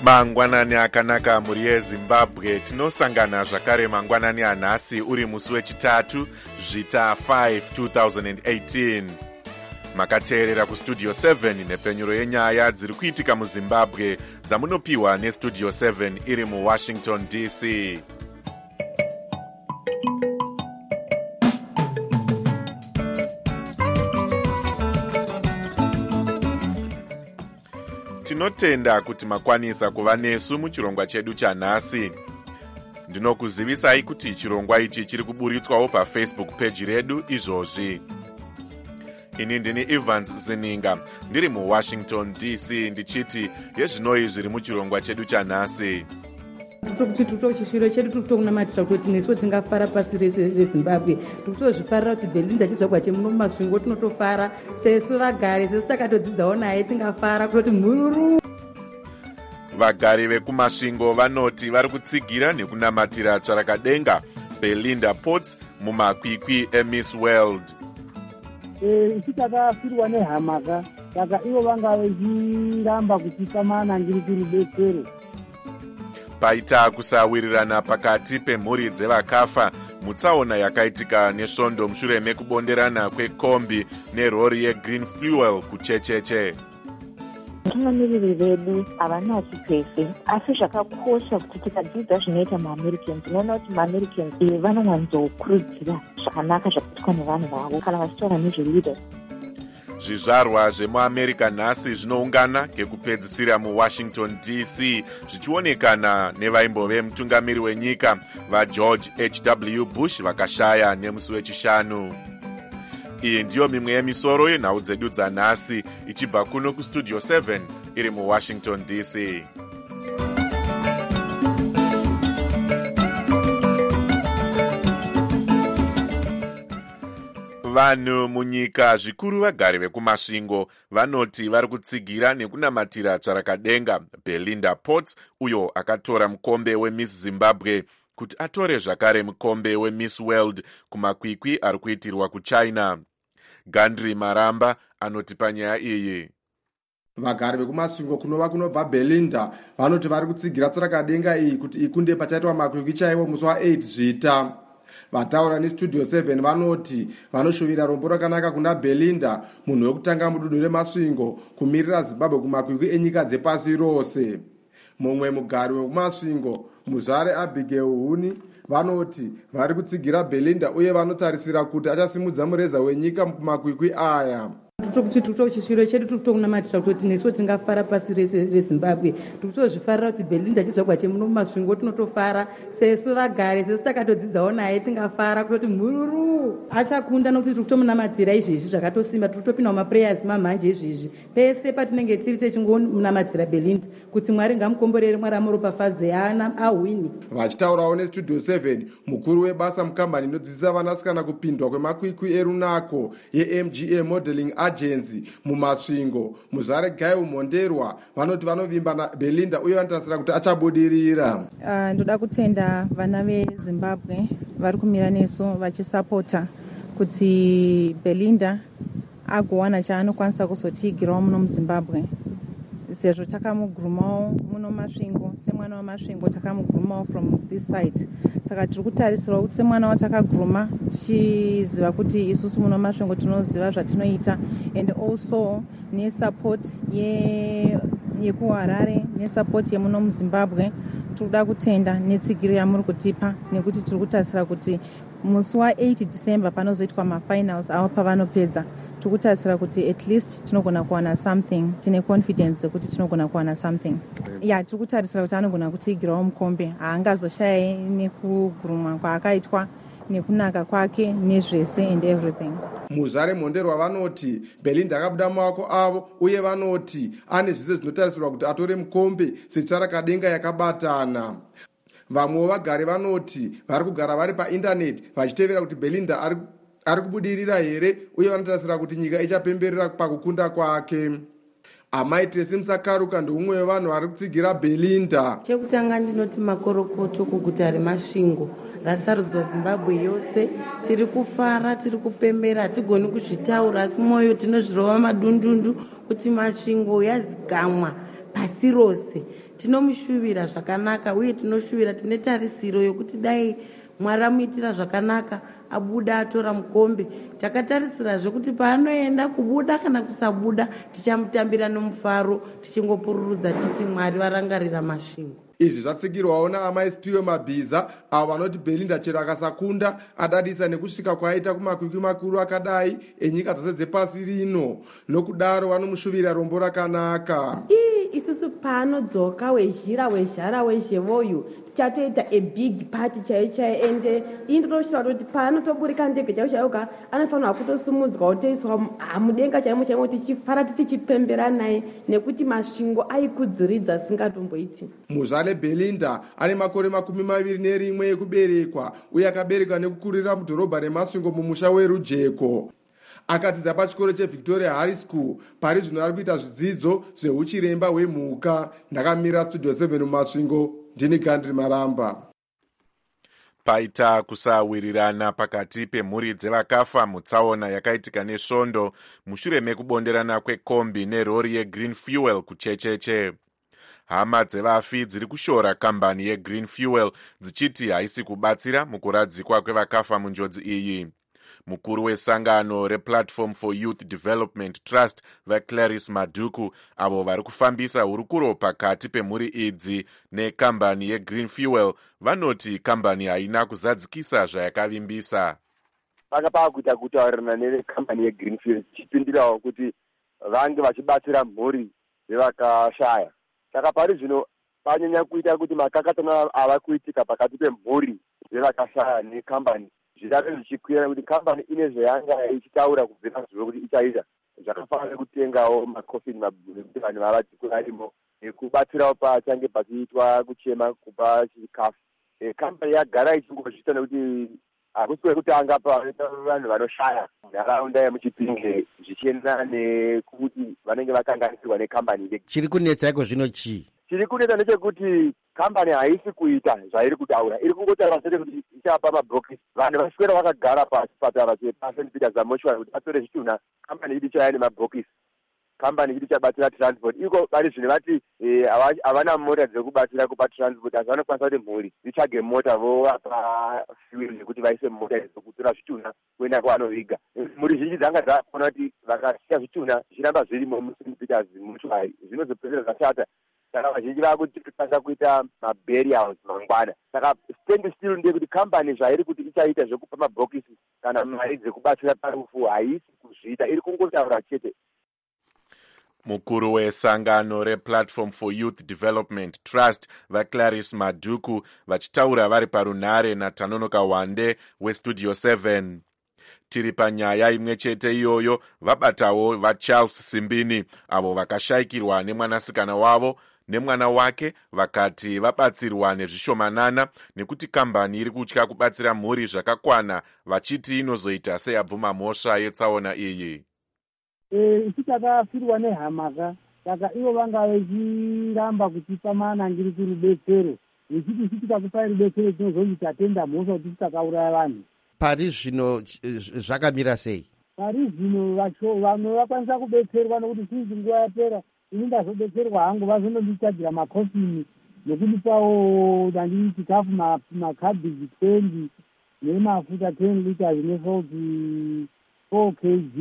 Mangwanani akanaka muri yeZimbabwe. Tinosangana zvakare mangwanani anhasi uri musi wechitatu zvita 5 2018. Makateerera kustudio 7 nepenyuro yenyaya dziri kuitika muZimbabwe dzamunopiwa nestudio 7 iri muWashington DC. Tinotenda kuti makwanisa kuva nesu muchirongwa chedu chanhasi. Ndinokuzivisai kuti chirongwa ichi chiri kuburitswawo paFacebook page redu izvozvi. Ini ndini Evans Zininga, ndiri muWashington DC, ndichiti yezvinoi zviri muchirongwa chedu chanhasi. Chishiro chedu tutokunamatira kuti nesu tingafara pasi rese reZimbabwe. Tikutozvifarira kuti Belinda chizogwa chemuno mumasvingo tinotofara. Sesu vagari, sesu takatodzidzawo naye tingafara kuti mhururu. Vagari vekumasvingo vanoti vari kutsigira nekunamatira tsvarakadenga Belinda Potts mumakwikwi eMiss World. Takafirwa nehamaka, saka ivo vanga vechiramba kutipa manangiri kurudetsero. Paita kusawirirana pakati pemhuri dzevakafa mutsaona yakaitika nesvondo mushure mekubonderana kwekombi nerori yeGreen Fuel kuchecheche. Vatungamiriri vedu havanasi pese, asi zvakakosha kuti tikadzidza zvinoita maAmericans. Tinoona kuti maAmericans vanowanzokurudzira zvakanaka zvakaitwa nevanhu vavo kana vachitaura nezveleaders. Zvizvarwa zvemuAmerica nhasi zvinoungana ngekupedzisira muWashington DC zvichionekana nevaimbove mutungamiri wenyika vaGeorge H.W. Bush vakashaya nemusi wechishanu. Iyi ndiyo mimwe yemisoro yenhau dzedu dzanhasi ichibva kuno kustudio 7 iri muWashington DC. Vanhu munyika zvikuru vagari vekumasvingo vanoti vari kutsigira nekunamatira tsvarakadenga Belinda Potts uyo akatora mukombe weMiss Zimbabwe kuti atore zvakare mukombe weMiss World kumakwikwi ari kuitirwa kuChina. Gandri Maramba anoti panyaya iyi. Vagari vekumasvingo kunova kunobva Belinda vanoti vari kutsigira tsvarakadenga iyi kuti ikunde pachaitwa makwikwi chaiwo musi wa8 zvita. Vataura nestudio 7 vanoti vanoshuvira rombo rakanaka kuna Belinda, munhu wekutanga mudunhu remasvingo kumirira Zimbabwe kumakwikwi enyika dzepasi rose. Mumwe mugari wekumasvingo Muzvare Abigail Huni vanoti vari kutsigira Belinda uye vanotarisira kuti achasimudza mureza wenyika kumakwikwi aya. Chishiro chedu tutokunamatira kuti nesu tingafara pasi rese reZimbabwe. Tikutozvifarira kuti Belinda chizogwa chemuno mumasvingo tinotofara. Sesu vagari, sesu takatodzidzawo naye tingafara kuti mhururu. Achakunda nokuti tikutomunamatira izvezvi zvakatosimba. Tikutopinda mumaprayers mamhanje izvezvi. Pese patinenge tiri techingonamatira Belinda kuti Mwari ngamukomborere, Mwari amuropafadze ahwini. Vachitaurawo nestudio 7 mukuru webasa mukambani inodzidzisa vanasikana kupindwa kwemakwikwi erunako yeMGA Modeling Agency mumasvingo Muzvare Gail Monderwa vanoti vanovimba naBelinda uye vanotarisira kuti achabudirira. Ndoda kutenda vana veZimbabwe vari kumira nesu vachisapota kuti Belinda agowana chaanokwanisa kuzotigirawo muno muZimbabwe. Sezvo takamugurumawo muno masvingo, semwana wamasvingo takamugurumawo from this side. Saka tiri kutarisirwa kuti semwana watakaguruma tichiziva kuti isusu muno masvingo tinoziva zvatinoita, and also nesupport yekuHarare nesupport yemuno muZimbabwe. Tiri kuda kutenda netsigiro yamuri kutipa nekuti tiri kutarisira kuti musi wa8 December panozoitwa mafinals avo pavanopedza. Tikutarisira kuti at least tinogona kuwana something, tine confidence kuti tinogona kuwana something. Tikutarisira kuti anogona kutigirawo mukombe, haangazoshayai nekugurumwa kwaakaitwa nekunaka kwake nezvese and everything. Muzvare Monderwa vanoti Belinda akabuda mumaoko avo uye vanoti ane zvese zvinotarisirwa kuti atore mukombe setsvarakadenga yakabatana. Vamwewo vagari vanoti vari kugara vari paindaneti vachitevera kuti Belinda ari kubudirira here uye vanotarisira kuti nyika ichapemberera pakukunda kwake. Amai Tracy Musakaruka ndomumwe wevanhu vari kutsigira Belinda. Chekutanga ndinoti makorokoto kuguta remasvingo rasarudzwa Zimbabwe yose. Tiri kufara, tiri kupembera, hatigoni kuzvitaura, asi mwoyo tinozvirova madundundu kuti masvingo yazigamwa pasi rose. tinomushuvira zvakanaka uye tinoshuvira, tine tarisiro yokuti dai Mwari amuitira zvakanaka abuda atora mukombe. Takatarisira kuti paanoenda kubuda kana kusabuda tichamutambira nomufaro tichingopururudza titi Mwari varangarira masvingo. Izvi zvatsigirwawo naamai Spiwe Mabhiza avo vanoti Belinda chero akasakunda adadisa nekusvika kwaaita kumakwikwi makuru akadai enyika dzose dzepasi rino, nokudaro vanomushuvira rombo rakanaka. Isusu paanodzoka wezhira wezhara wezhevoyu tichatoita a big party chaiyo ende indinoshira kuti paanotoburika ndege chaiyo chaiyoka anofanirwa kutosimudzwa otoiswa mudenga chaimo chaimo tichifara tichipembera naye nekuti masvingo aikudziridza singatomboiti. Muzvale Belinda ane makore 21 ekuberekwa uye akaberekwa nekukurira mudhorobha remasvingo mumusha weRujeko. Akadzidza pachikoro cheVictoria High School. Pari zvino ari kuita zvidzidzo zveuchiremba hwemhuka. Ndakamira Studio 7 mumasvingo, ndini Gandri Maramba. Paita kusawirirana pakati pemhuri dzevakafa mutsaona yakaitika nesvondo mushure mekubonderana kwekombi nerori yeGreen Fuel kuchecheche. Hama dzevafi dziri kushora kambani yeGreen Fuel dzichiti haisi kubatsira mukuradzikwa kwevakafa munjodzi iyi. Mukuru wesangano rePlatform for Youth Development Trust vaClarice Maduku avo vari kufambisa hurukuro pakati pemhuri idzi nekambani yeGreen Fuel vanoti kambani haina kuzadzikisa zvayakavimbisa. Vakapaa kuita kutaurirana nekambani yeGreen Fuel chipindirawo kuti vange vachibatsira mhuri dzevakashaya. Saka pari zvino panyanya kuita kuti makakatana ava kuitika pakati pemhuri dzevakashaya nekambani zvidare zvichikwira kuti kambani ine zvayanga ichitaura kubvira zuva kuti ichaita zvakafanira kutengawo makofini mabhuri kuti vanhu vavadzikura arimo nekubatsirawo pachange pachiitwa kuchema kupa chikafu. Kambani yagara ichingozviita nekuti hakusi kwekutanga pavanhu vanoshaya nharaunda yemuchipinge zvichienderana nekuti vanenge vakanganisirwa nekambani. Chiri kunetsa iko zvino chii? Chiri kunetsa ndechekuti kambani haisi kuita zvairi kutaura, iri kungotaura sete kuti ichapa mabhokisi. Vanhu vaswera vakagara pachipatara chepaSt Peter's Mochuary kuti vatore zvitunha. Kambani chiti chaya nemabhokisi, kambani chiti chabatsira transport. Iko vari zvino vati havana mota dzekubatsira kupa transport, asi vanokwanisa kuti mhuri dzitsvage mota vovapa fuel yekuti vaise mota dzokutora zvitunha kuenda kwavanoviga. Mhuri zhinji dzanga dzakuona kuti vakasiya zvitunha zvichiramba zvirimo muSt Peter's Mochuary zvinozopedzera zvashata. Saka vazhinji vakukwanisa kuita maburials mangwana. Saka stand still ndeyekuti kambani zvairi kuti ichaita zvekupa mabhokisi kana mari dzekubatsira parufu haisi kuzviita, iri kungotaura chete. Mukuru wesangano rePlatform for Youth Development Trust vaClarice Maduku vachitaura vari parunhare naTanonoka Wande weStudio 7. Tiri panyaya imwe chete iyoyo vabatawo vaCharles Simbini avo vakashayikirwa nemwanasikana wavo nemwana wake vakati vabatsirwa nezvishomanana nekuti kambani iri kutya kubatsira mhuri zvakakwana vachiti inozoita seyabvuma mhosva yetsaona iyi. Isu takafirwa nehamaka, saka ivo vanga vechiramba kutipa manangiri kurubetsero, vechiti isu tikakupai rubetsero tinozonzi tatenda mhosva kuti takauraya vanhu. Pari zvino zvakamira sei? Pari zvino vamwe vakwanisa kubetserwa nokuti sinzi nguva yapera ini ndazobetserwa hangu vazonondichadzira makofini nokundipawo dandi chikafu makhabhiji 20 nemafuta 10 liters nesalti 4 kg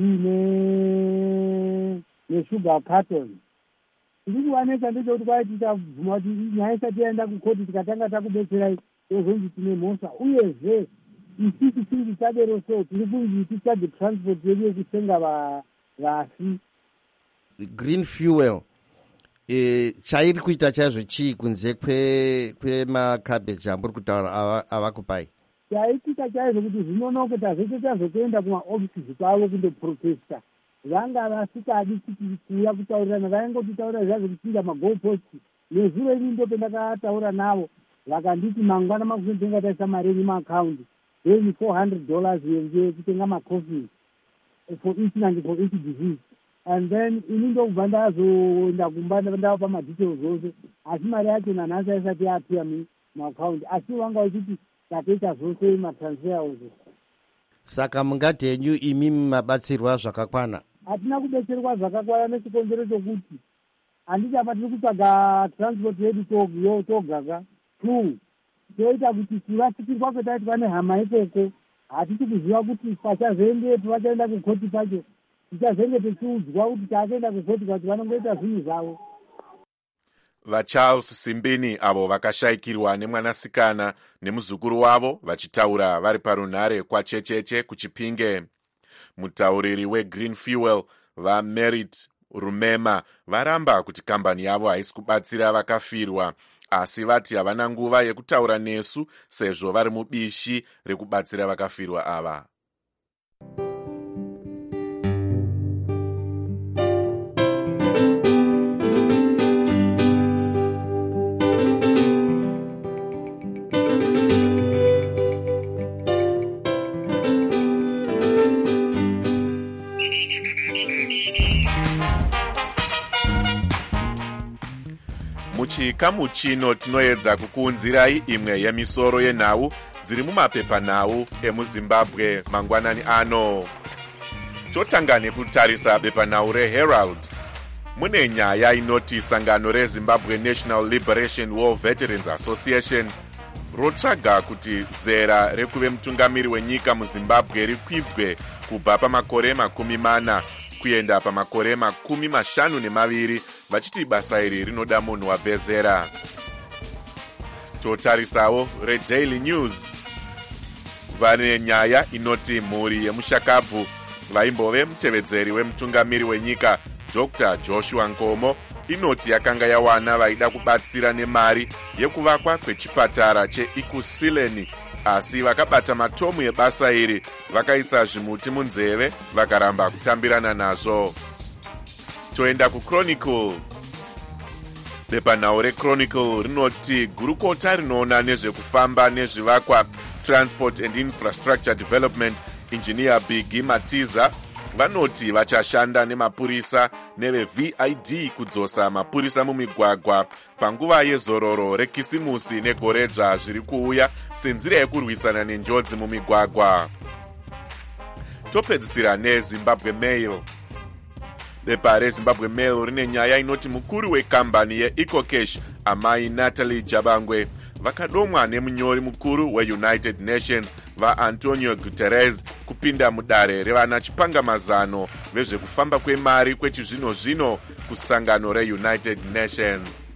nesugar carton. Ndiri kuwaneka ndechekuti kwai tichabvuma kuti nyaya isati yaenda kukoti tikatanga takubetserai tozonzi tine mhosva, uyezve isisi singi tadero so tiri kunzi tichadhe transport yedu yekutenga vafi. Green Fuel chairi kuita chaizvo chii kunze kwemakhabheji amburi kutaura avakupai? Chaikuita chaizvo kuti zvinonoke tazvete tazotoenda kumaofisisi kwavo kundoprotesta. Vanga vasikadi kuti kuuya kutaurirana, vaingotitaura zvazvo kuchinja magoposti. Nezuro ini ndopendakataura navo vakanditi mangwana makutenga taisa mari yenyu maakaundi, then $400 yekutenga macoffin for each and for each disease. And then ini ndokubva ndazoenda kumba ndavapa madetails ose, asi mari yacho nanhasi aisati yapia maakaundi, asi vanga vachiti tatoita zvose matransfer ose. Saka mungati henyu imi mabatsirwa zvakakwana? Hatina kubetserwa zvakakwana nechikonzero chokuti handiti apa tiri kutsvaga transport yedu togaga 2 toita kuti tivasikirwa kwetaiti vane hama ikoko hatisi kuziva kuti pachazoendepo vachaenda kukoti pacho tichazenge tichiudzwa kuti taakaenda kukoti kuti vanongoita zvinhu zvavo. vaCharles Simbini avo vakashayikirwa nemwanasikana nemuzukuru wavo vachitaura vari parunhare kwachecheche kuchipinge. Mutauriri weGreen Fuel vaMerit Rumema varamba kuti kambani yavo haisi kubatsira vakafirwa, asi vati havana nguva yekutaura nesu sezvo vari mubishi rekubatsira vakafirwa ava. Muchikamu chino tinoedza kukuunzirai imwe yemisoro yenhau dziri mumapepanhau emuZimbabwe mangwanani ano. Totanga nekutarisa bepanhau reHerald. Mune nyaya inoti sangano reZimbabwe National Liberation War Veterans Association rotsvaga kuti zera rekuve mutungamiri wenyika muZimbabwe rikwidzwe kubva pamakore 40 kuenda pamakore 52 vachiti basa iri rinoda munhu wabve zera. Totarisawo reDaily News. Vane nyaya inoti mhuri yemushakabvu vaimbove mutevedzeri wemutungamiri wenyika Dr. Joshua Nkomo inoti yakanga yawana vaida kubatsira nemari yekuvakwa kwechipatara cheIkusileni, asi vakabata matomu ebasa iri vakaisa zvimuti munzeve vakaramba kutambirana nazvo. Toenda kuChronicle. Bepanhau reChronicle rinoti gurukota rinoona nezvekufamba nezvivakwa Transport and Infrastructure Development Engineer Biggie Matiza vanoti vachashanda nemapurisa neveVID kudzosa mapurisa mumigwagwa panguva yezororo rekisimusi negoredzva zviri kuuya senzira yekurwisana nenjodzi mumigwagwa. Topedzisira neZimbabwe Mail. Bepa reZimbabwe Mail rine nyaya inoti mukuru wekambani yeEcocash amai Natalie Jabangwe vakadomwa nemunyori mukuru weUnited Nations vaAntonio Guterres kupinda mudare revana chipangamazano vezvekufamba kwemari kwechizvino-zvino kusangano reUnited Nations.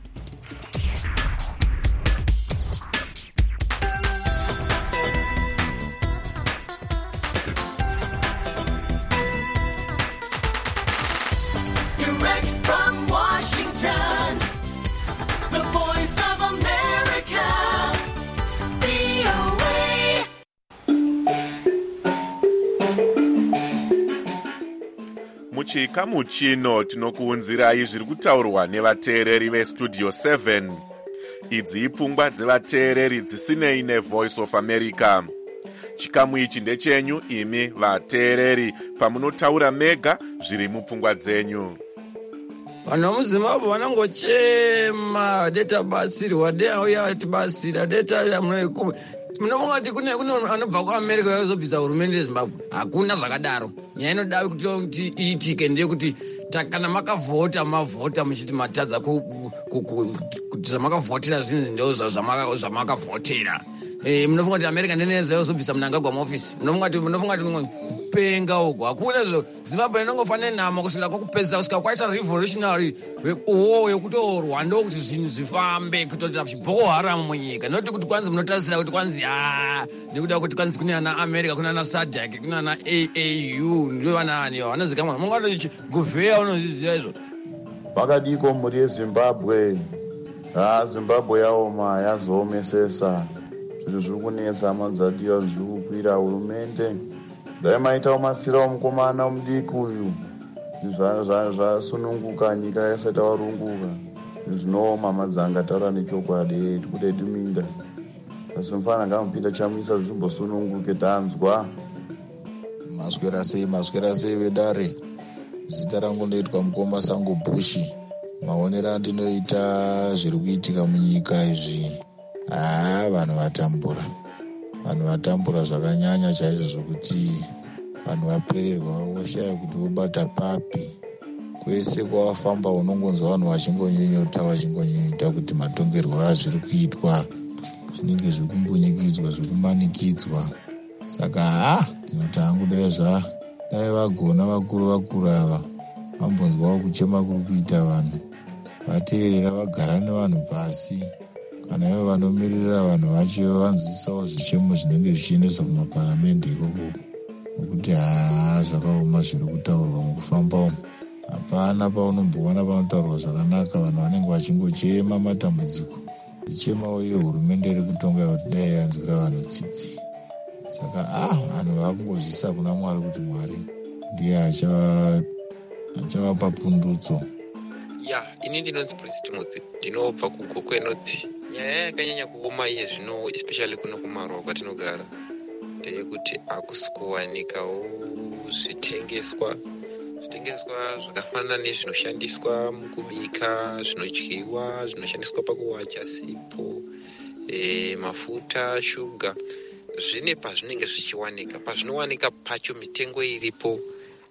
Muchikamu chino tinokuunzirai zviri kutaurwa nevateereri veStudio 7. Idzi ipfungwa dzevateereri dzisinei neVoice of America. Chikamu ichi ndechenyu imi vateereri pamunotaura mega zviri mupfungwa dzenyu. Vanhu vemuZimbabwe vanangochema deta batsirwa dea tibatsira deta munoikume munobonga kuti kune anobva kuAmerica yazobvisa hurumende yeZimbabwe. Hakuna zvakadaro. Nyaya inoda kuti iitike ndeyekuti kana makavhota mavhota muchiti matadza kuti zvamakavhotera zvinhu ndo zvamakavhotera. Munofunga kuti America ndineza yazobvisa Mnangagwa muofisi. Munofunga kuti kupenga uko. Hakuna Zimbabwe inongofanira nhamo kusvika kwakupedzisa kusvika kwaita revolutionary war yekutorwa ndokuti zvinhu zvifambe kutoti Boko Haram munyika. Noti kuti kwanzi munotarisira kuti kwanzi nekuda kuti kwanzi kune ana America kuna ana SADC kuna ana AAU ndo vanani vanozikamwa mungati guveya unoziziva izvo. Vakadiko muri yeZimbabwe. Zimbabwe yaoma yazoomesesa. Zviro zviri kunetsa madzadiwa zviri kukwira hurumende. Dai maitawo masirawo mukomana mudiki uyu. Zvasununguka nyika yasati warunguka. Zvinooma madzanga taura nechokwadi tikude timinda. Asi mfana ngamupinda chamisa zvimbosununguke tanzwa. Maswera sei vedare. Zita rangu ndoitwa Mukoma Sango Bushi. Maonero andinoita zviri kuitika munyika izvi. Vanhu vatambura zvakanyanya chaizvo zvokuti vanhu vapererwa voshaya kuti vobata papi kwese kwawafamba unongonzwa vanhu vachingonyota kuti matongerwo azviri kuitwa zvinenge zvekumbunyikidzwa zvekumanikidzwa. Saka ndinoti hangu dai vagona vakuru ava vambonzwawo kuchema kuri kuita vanhu, vateerera vagara nevanhu pasi, kana ivo vanomirira vanhu vacho vanzwisisawo zvichemo zvinenge zvichiendeswa kumaparamende ikoko, nokuti zvakaoma zviri kutaurwa mukufamba umu. Hapana paunomboona panotaurwa zvakanaka, vanhu vanenge vachingochema matambudziko, ichemawo iyo hurumende iri kutonga kuti dai yanzwira vanhu tsitsi. Saka vanhu vakungozvisa kuna Mwari kuti Mwari ndiye achavapa pundutso. Ini ndinonzi Prince Timothy, ndinobva kuGokwe. Nyaya yakanyanya kuoma iye zvino, especially kuno kuMarwa kwatinogara, ndeyekuti akusi kuwanikawo zvitengeswa zvakafanana nezvinoshandiswa mukubika, zvinodyiwa, zvinoshandiswa pakuwacha sipo, mafuta, shuga. Zvine pazvinenge zvichiwanika, pazvinowanika pacho mitengo iripo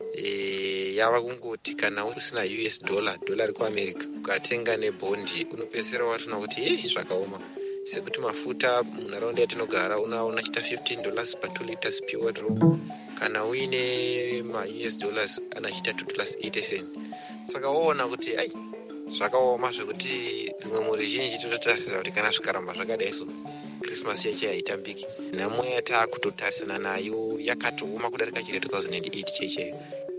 yava kungoti kana usina US dollar rekuAmerica ukatenga nebhondi unopedzisira watona kuti zvakaoma, sekuti mafuta munharaunda yatinogara unaona chita $15 per 2 liters pure water, kana uine ma-US dollars anachita $2.80. Saka waona kuti zvakaoma zvekuti dzimwe mhuri zhinji tototarisira kuti kana zvikaramba zvakadai so Christmas yacho haitambiki. Nhamo yatakutotarisana nayo yakatooma kudarika chiri 2008 cheche.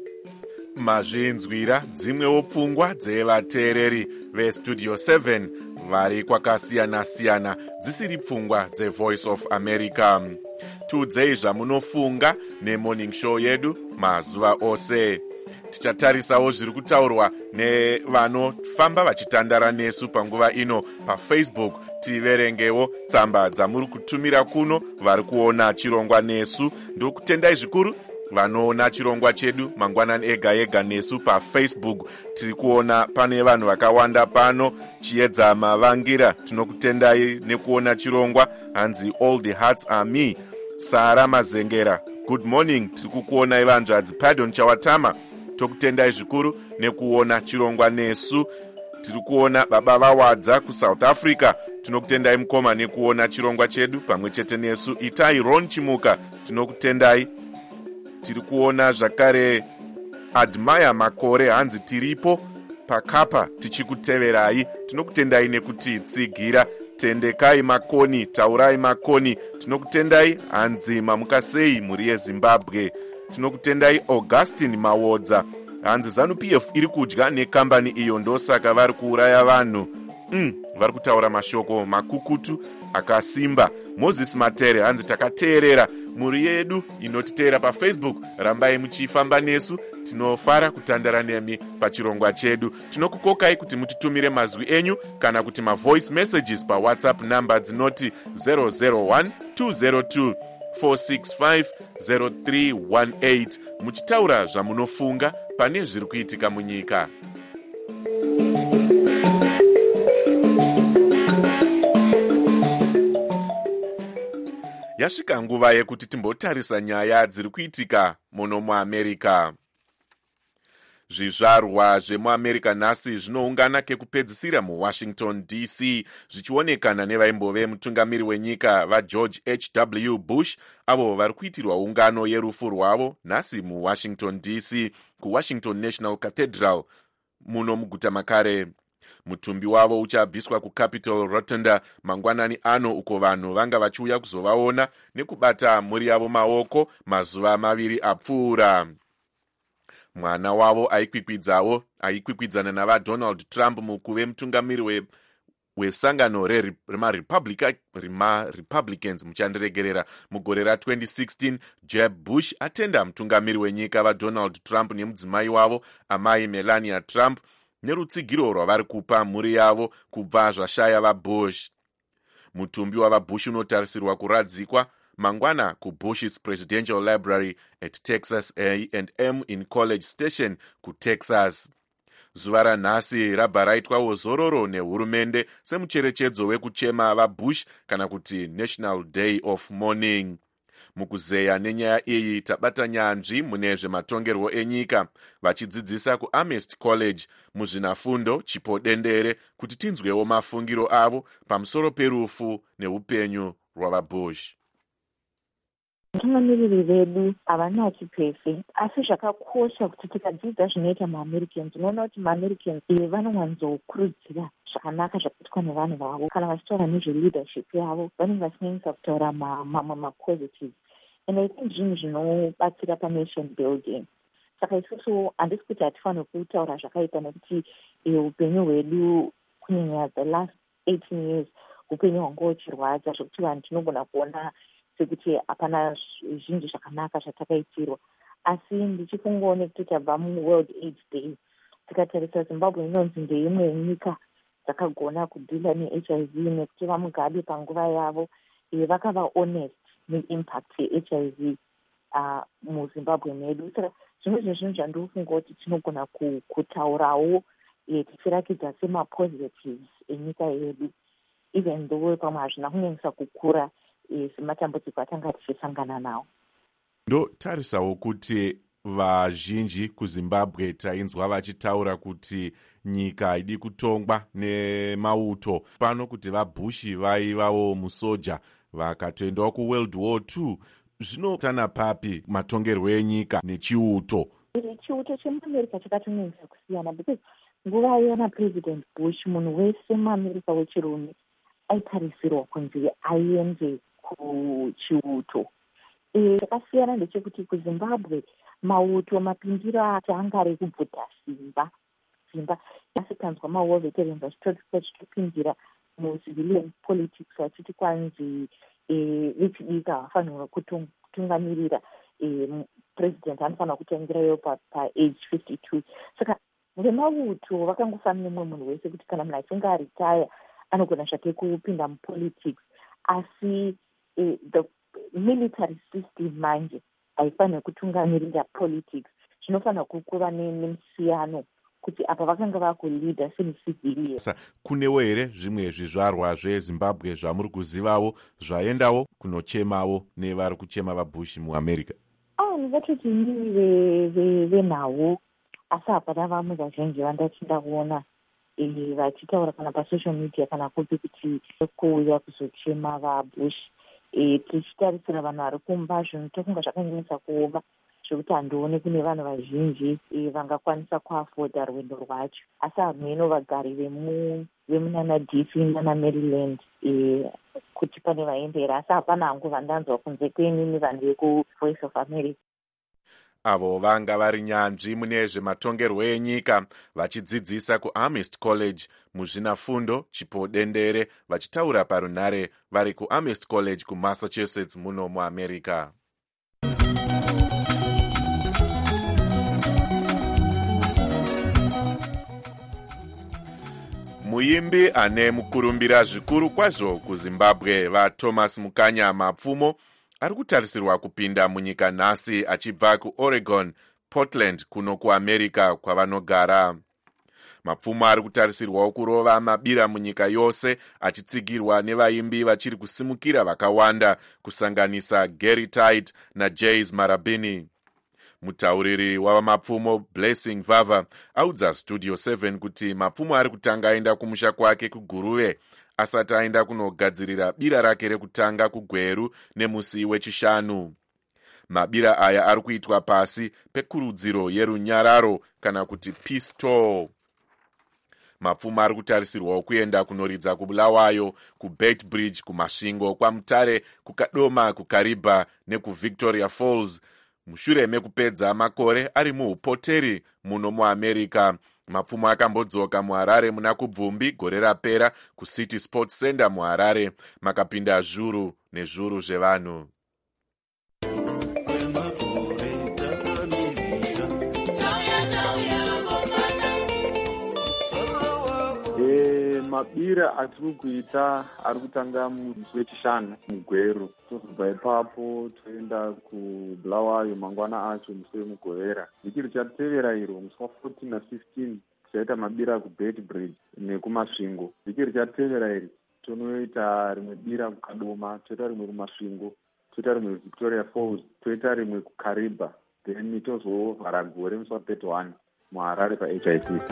Mazvinzwira dzimwewo pfungwa dzevateereri vestudio 7 vari kwakasiyana-siyana, dzisiri pfungwa dzeVoice of America. Tiudzei zvamunofunga neMorning Show yedu mazuva ose. Tichatarisawo zviri kutaurwa nevanofamba vachitandara nesu panguva ino paFacebook. Tiverengewo tsamba dzamuri kutumira kuno vari kuona chirongwa nesu. Ndokutendai zvikuru vanoona chirongwa chedu mangwanani ega nesu paFacebook. Tiri kuona pane vanhu vakawanda pano. Chiedza Mavangira, tinokutendai nekuona chirongwa. Hanzi All the Hearts Are Me. Sara Mazengera, good morning. Tiri kukuona Evanjadzi Pardon Chawatama, tokutendai zvikuru nekuona chirongwa nesu. Tiri kuona baba vawadza kuSouth Africa, tinokutendai mukoma nekuona chirongwa chedu pamwe chete nesu. Itai Ron Chimuka, tinokutendai. Tiri kuona zvakare Admire Makore, hanzi tiripo pakapa tichikuteverai, tinokutendai nekuti tsigira. Tendekai Makoni, taurai Makoni, tinokutendai. Hanzi Mamukasei, muri yeZimbabwe, tinokutendai. Augustine Mawodza, hanzi ZANU-PF iri kudya nekambani iyo, ndosaka vari kuuraya vanhu. Vari kutaura mashoko makukutu akasimba. Moses Matere, hanzi takateerera. Muri yedu inotiteera paFacebook, rambai muchifamba nesu, tinofara kutandara nemi pachirongwa chedu. Tinokukokai kuti mutitumire mazwi enyu kana kuti mavoice messages paWhatsApp number dzinoti 001 202 465 0318, muchitaura zvamunofunga pane zviri kuitika munyika. Yasvika nguva yekuti timbotarisa nyaya dziri kuitika muno muAmerica. Zvizvarwa zvemuAmerica nhasi zvinoungana kekupedzisira muWashington DC, zvichionekana nevaimbove mutungamiri wenyika vaGeorge H.W. Bush, avo vari kuitirwa ungano yerufu rwavo nhasi muWashington DC, kuWashington National Cathedral muno muguta makare. Mutumbi wavo uchabviswa kuCapitol Rotunda mangwanani ano, uko vanhu vanga vachiuya kuzovaona nekubata mhuri yavo maoko mazuva 2 apfuura. Mwana wavo aikwikwidzana navaDonald Trump mukuve mutungamiri wesangano remaRepublicans, muchandiregerera, mugore ra2016. Jeb Bush atenda mutungamiri wenyika vaDonald Trump nemudzimai wavo amai Melania Trump nerutsigiro rwavari kupa mhuri yavo kubva zvashaya vaBush. Mutumbi wavaBush unotarisirwa kuradzikwa mangwana kuBush's Presidential Library at Texas A&M in College Station kuTexas. Zuva ranhasi rabva raitwawo zororo nehurumende semucherechedzo wekuchema vaBush kana kuti National Day of Mourning. Mukuzeya nenyaya iyi tabata nyanzvi mune zvematongerwo enyika vachidzidzisa kuAmherst College muzvinafundo chipo dendere kuti tinzwewo mafungiro avo pamusoro perufu neupenyu rwavaBush. Vatungamiriri vedu havana chipefe, asi zvakakosha kuti tikadzidza zvinoita maAmericans, unoona kuti maAmericans vanovanzokurudzira zvakanaka zvakaitwa nevanhu vavo. Kana vachitaura nezveleadership yavo vanenge vachinyanyisa kutaura mapositives, and I think zvinhu zvinobatsira panation building. Saka isusu handisi kuti hatifaniri kutaura zvakaita, nekuti upenyu hwedu kunyanya the last 18 years upenyu hwanga uchirwadza zvokuti vanhu tinogona kuona sekuti hapana zvinji zvakanaka zvatakaitirwa. Asi ndichifungawo nekuti tabva muWorld AIDS Day tikatarisa Zimbabwe inonzi ndeimwe yenyika dzakagona kudhila neHIV, nekuti vaMugabe panguva yavo vakava honest neimpact yeHIV muZimbabwe medu. Saka zvimwe zvezvinhu zvandinofunga kuti tinogona kutaurawo tichirakidza semapositives enyika yedu, even though pamwe hazvina kunyanyisa kukura sematambudziko atanga tichisangana nawo. Ndotarisawo kuti vazhinji kuZimbabwe tainzwa vachitaura kuti nyika haidi kutongwa nemauto. Pano kuti vaBush vaivawo musoja vakatoendawo kuWorld War II. Zvinotana papi matongerwo enyika nechiuto? Chiuto chemuAmerica chakatonyanyisa kusiyana, because nguva yana President Bush munhu wese muAmerica wechirume aitarisirwa kunzi aende kuchiuto. Chakasiyana ndechekuti kuZimbabwe mauto mapindiro acho anga ari kubvuta simba. Asi tanzwa maWar veterans vachitopindira mucivilian politics vachiti kwanzi vechidiki havafanirwa kutungamirira, president anofanira kutangirayo paage 52. Saka vemauto vakangofanira mumwe munhu wese kuti kana munhu achinge aritaya anogona zvake kupinda mupolitics, asi the military system manje haifaniri kutungamirira politics. Zvinofanira kuva nemusiyano kuti apa vakanga vakuleader semicivilian. Kunewo here zvimwe zvizvarwa zveZimbabwe zvamuri kuzivawo zvaendawo kunochemawo nevari kuchema vaBush muAmerica? Vatoti ndiri venhau, asi hapana vamwe vazhinji vandachinda kuona vachitaura kana pasocial media kana kupi kuti kuuya kuzochema vaBush. Tichitarisira vanhu vari kumba, zvinhu tofunga zvakanyanyisa kuoma zvekuti handione kune vanhu vazhinji vangakwanisa kuafodha rwendo rwacho. Asi hameno vagari vemunana DC nana Maryland kuti pane vaendera, asi hapana hangu vandanzwa kunze kwenini vanhu vekuVoice of America. Avo vanga vari nyanzvi mune zvematongerwo enyika vachidzidzisa kuAmherst College muzvinafundo chipo dendere, vachitaura parunhare vari kuAmherst College kuMassachusetts muno muAmerica. Muimbi ane mukurumbira zvikuru kwazvo kuZimbabwe vaThomas Mukanya Mapfumo ari kutarisirwa kupinda munyika nhasi achibva kuOregon, Portland kuno kuAmerica kwavanogara. Mapfumo ari kutarisirwawo kurova mabira munyika yose achitsigirwa nevaimbi vachiri kusimukira vakawanda kusanganisa Gary Tite naJays Marabini. Mutauriri wavamapfumo Blessing Vava audza Studio 7 kuti Mapfumo ari kutanga aenda kumusha kwake kuGuruve asati aenda kunogadzirira bira rake rekutanga kuGweru nemusi wechishanu. Mabira aya ari kuitwa pasi pekurudziro yerunyararo kana kuti Peace Tour. Mapfumo ari kutarisirwawo kuenda kunoridza kuBulawayo, kuBeitbridge, kuMasvingo, kwaMutare, kuKadoma, kuKariba nekuVictoria Falls. Mushure mekupedza makore ari muupoteri muno muAmerica, Mapfumo akambodzoka muHarare muna kubvumbi gore rapera kuCity Sports Center muHarare makapinda zviuru nezviuru zvevanhu. Mabira atiri kuita ari kutanga musi wechishanu muGweru, tozobva ipapo toenda kuBulawayo mangwana acho musi wemuGovera. Vhiki richatevera iro musi wa14 na15 tichaita mabira kuBeitbridge nekuMasvingo. Vhiki richatevera iri tonoita rimwe bira kuKadoma, toita rimwe kuMasvingo, toita rimwe Victoria Falls, toita rimwe kuKariba, then tozovhara gore musi wa31 muHarare paHICC.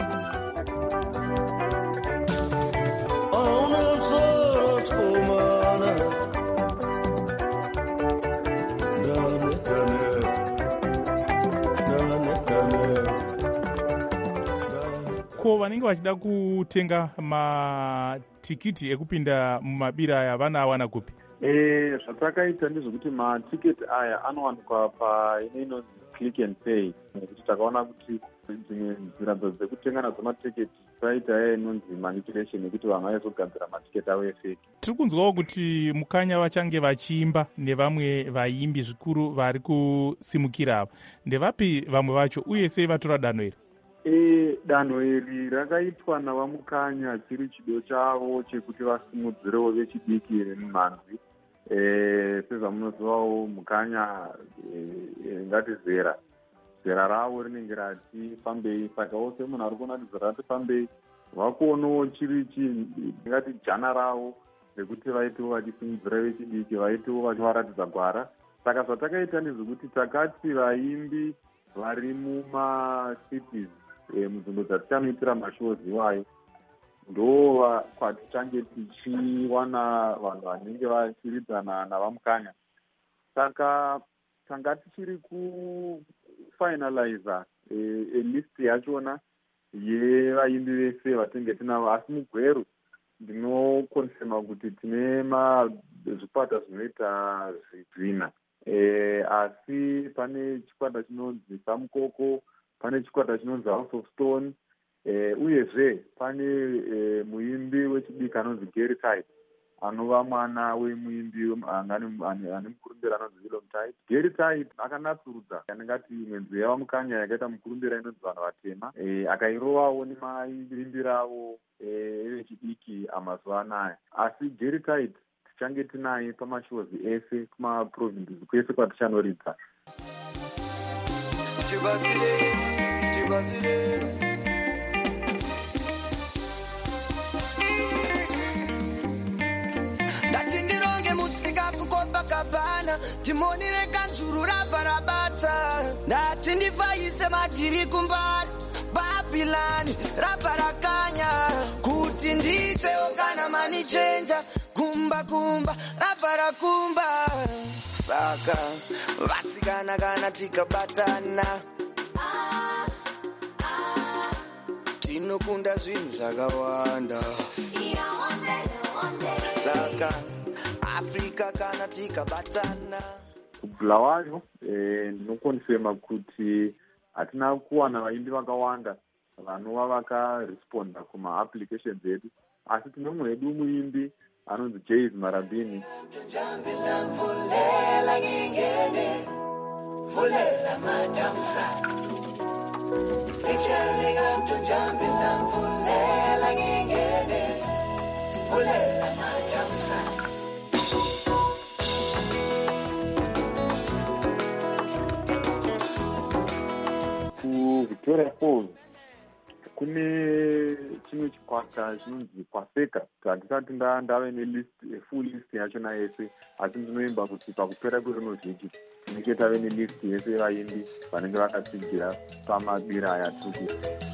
Ko vanenge vachida kutenga matikiti ekupinda mumabira aya vanawana kupi? Zvatakaita ndezvekuti matiketi aya anowanikwa painonzi click and pay, nekuti takaona kuti dzimwe nzira dzekutenga nadzo matiketi paita inonzi manipulation nekuti vamwe vaizogadzira matiketi avo efeki. Tiri kunzwawo kuti Mukanya vachange vachiimba nevamwe vaimbi zvikuru vari kusimukira ava. Ndevapi vamwe vacho uye sei vatora danho iri? Danho iri rakaitwa navaMukanya chiri chido chavo chekuti vasimudzirewo vechidiki nemumhanzi. Sezvamunozivawo Mukanya ngati zera ravo rinenge rati fambei, saka wose munhu ari kuona kuti zera rati fambei vakuonawo chiri ngati jana ravo rekuti vaitiwo vachisimudzira vechidiki, vaitiwo vachivaratidza gwara. Saka zvatakaita ndezvekuti takati vaimbi vari mumacities munzvimbo dzatichanoitira mashows iwayo ndo kwatichange tichiwana vanhu vanenge vachiridzana navaMukanya. Saka tanga tichiri kufinaliza list yachona yevaimbi vese vatinge tinavo, asi mugweru ndinokonfirma kuti tine zvikwata zvinoita zvina. Asi pane chikwata chinonzi Samukoko, pane chikwata chinonzi House of Stone, uyezve pane muimbi wechidiki anonzi Gary Tide, anova mwana wemuimbi ane mukurumbira anonzi Willem Tide. Gary Tide akanatsurudza yaningati mwenzi yavaMukanya yakaita mukurumbira inonzi vanhu vatema, akairovawo nemaimbiri ravo vechidiki amazuva anaya. Asi Gary Tide tichange tinaye pamashows ese kumaprovinces kwese kwatichanoridza. Ndatindironge musika kukopa kabana timonire kanzuru rabarabata ndatindivaise madhiri kumbali Babylon rabarakanya kuti nditewo kana mani chenja kumba rabarakumba. Saka vasikana kana tikabatana tinokunda zvinhu zvakawanda. Saka Afrika kana tikabatana. Bulawayo ndinokonfirma kuti hatina kuwana vaimbi vakawanda vanova vakaresponda kuma-applications edu, asi tine mumwe wedu muimbi anonzi Jays Marabini. Victoria Falls kune chimwe chikwata chinonzi Kwaseka. Handisati ndave full list yachona yese, asi ndinoimba kuti pakupera kwerino vhiki tinenge tave nelist yese vaimbi vanenge vakatsigira pamabira aya tiri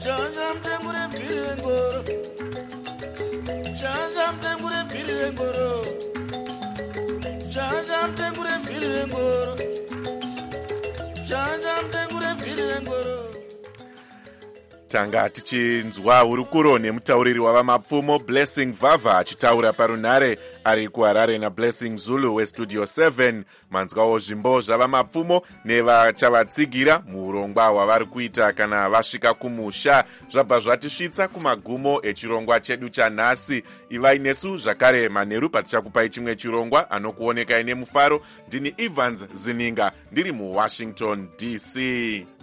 tanga tichinzwa hurukuro nemutauriri wavamapfumo Blessing Vavha achitaura parunhare ari kuHarare naBlessing Zulu westudio 7. Manzwawo zvimbo zvavamapfumo nevachavatsigira muurongwa hwavari kuita kana vasvika kumusha. Zvabva zvatisvitsa kumagumo echirongwa chedu chanhasi. Ivai nesu zvakare manheru patichakupai chimwe chirongwa. Anokuonekai nemufaro ndini Evans Zininga ndiri muWashington DC.